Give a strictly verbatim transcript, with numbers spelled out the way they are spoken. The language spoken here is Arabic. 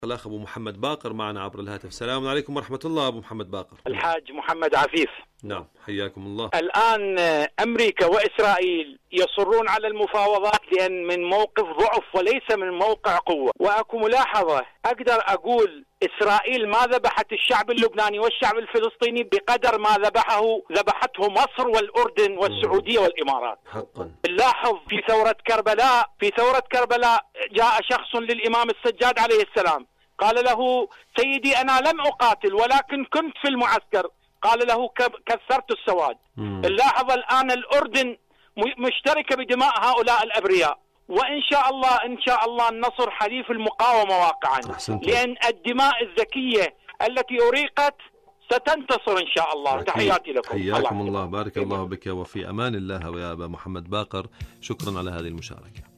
الأخ أبو محمد باقر معنا عبر الهاتف. السلام عليكم ورحمة الله أبو محمد باقر. الحاج محمد عفيف. نعم حياكم الله. الآن أمريكا وإسرائيل يصرون على المفاوضات لأن من موقف ضعف وليس من موقع قوة. وأكو ملاحظة أقدر أقول إسرائيل ما ذبحت الشعب اللبناني والشعب الفلسطيني بقدر ما ذبحه ذبحته مصر والأردن والسعودية والإمارات. حقا. نلاحظ في ثورة كربلاء في ثورة كربلاء جاء شخص للإمام السجاد عليه السلام قال له سيدي أنا لم أقاتل ولكن كنت في المعسكر. قال له كثرت السواد. نلاحظ الآن الأردن مشتركة بدماء هؤلاء الأبرياء، وإن شاء الله إن شاء الله النصر حليف المقاومة واقعا، لأن الدماء الزكية التي أريقت ستنتصر إن شاء الله. تحياتي لكم. حياكم الله. بارك الله بك وفي أمان الله. ويا أبا محمد باقر شكرا على هذه المشاركة.